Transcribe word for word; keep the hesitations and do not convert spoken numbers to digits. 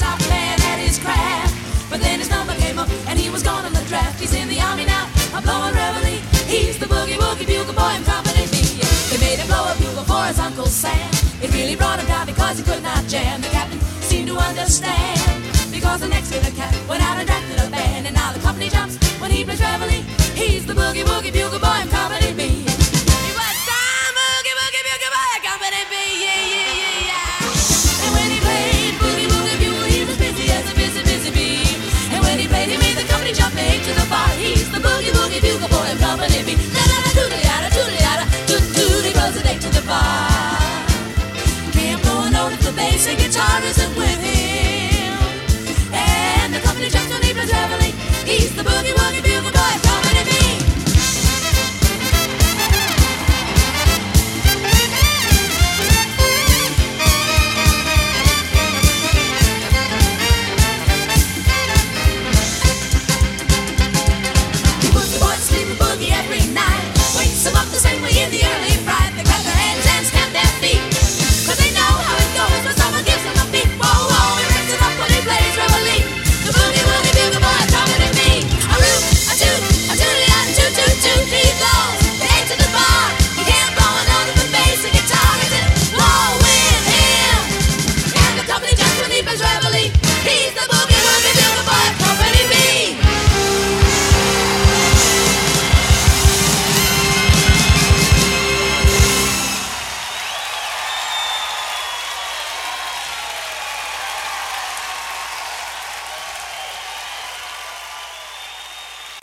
top man at his craft. But then his number came up and he was gone in the draft. He's in the army now, a blowing reveille. He's the boogie woogie bugle boy in Company B. They made him blow a bugle for his Uncle Sam. It really brought him down because he could not jam. The captain seemed to understand, because the next fiddler cat went out and drafted a band. And now the company jumps when he plays reveille. He's the boogie woogie bugle boy in Company B. He was the boogie woogie bugle boy in Company B. Yeah, yeah, yeah, yeah. And when he played boogie woogie bugle, he was busy as a busy, busy bee. And when he played, he made the company jump eight to the bar. He's the boogie woogie bugle boy in Company B.